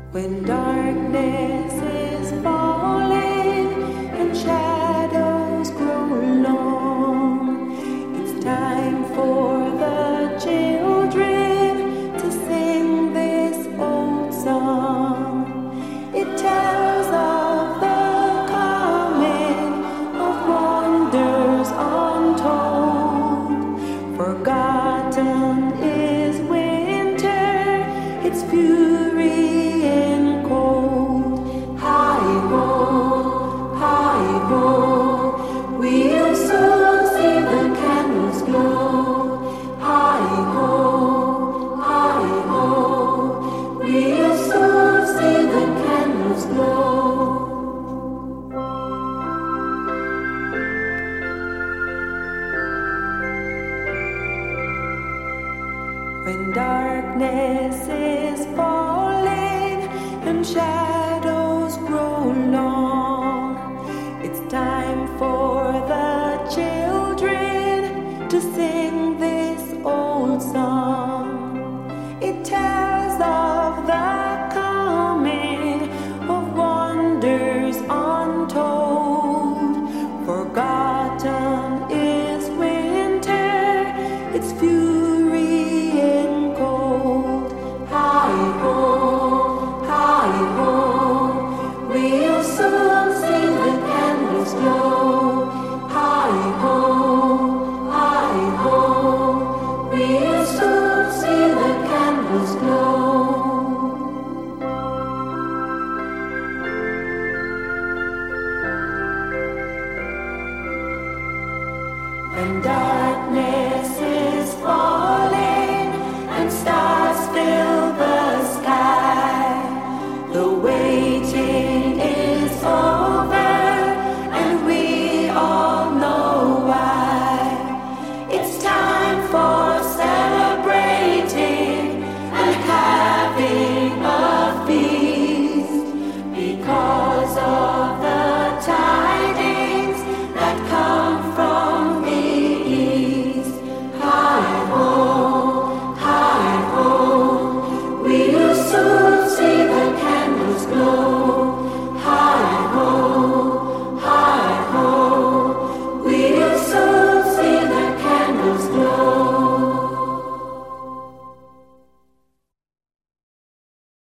When darkness is falling and shadows grow long, it's time for the children to sing this old song. It tells of the coming of wonders untold. Forgotten is winter, its fury and cold. Hi-ho, we'll soon see the candles glow. Hi-ho, we'll soon see the candles glow. When darkness